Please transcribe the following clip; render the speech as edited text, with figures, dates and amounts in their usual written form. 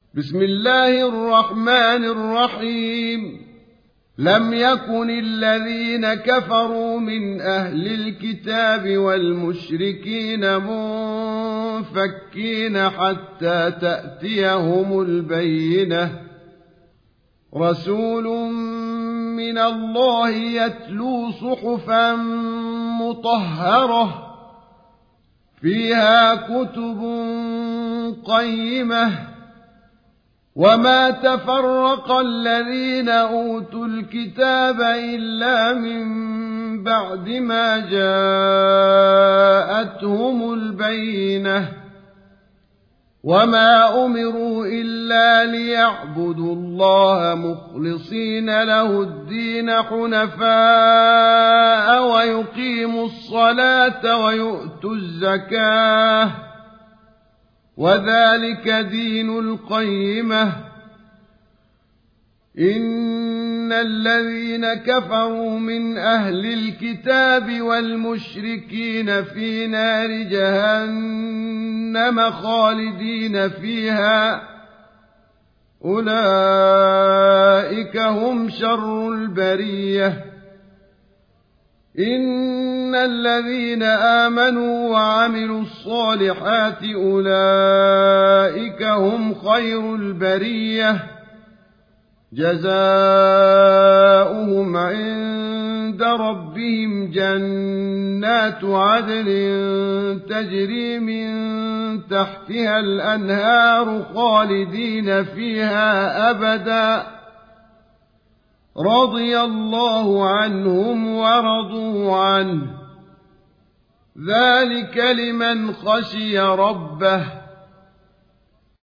بسم الله الرحمن الرحيم. لم يكن الذين كفروا من أهل الكتاب والمشركين منفكين حتى تأتيهم البينة. رسول من الله يتلو صحفا مطهرة فيها كتب قيمة. وما تفرق الذين أوتوا الكتاب إلا من بعد ما جاءتهم البينة. وما أمروا إلا ليعبدوا الله مخلصين له الدين حنفاء ويقيموا الصلاة ويؤتوا الزكاة وذلك دين القيمة. إن الذين كفروا من أهل الكتاب والمشركين في نار جهنم خالدين فيها أولئك هم شر البرية. إن الذين آمنوا وعملوا الصالحات أولئك هم خير البرية. جزاؤهم عند ربهم جنات عدن تجري من تحتها الأنهار خالدين فيها أبدا رضي الله عنهم ورضوا عنه ذلك لمن خشي ربه.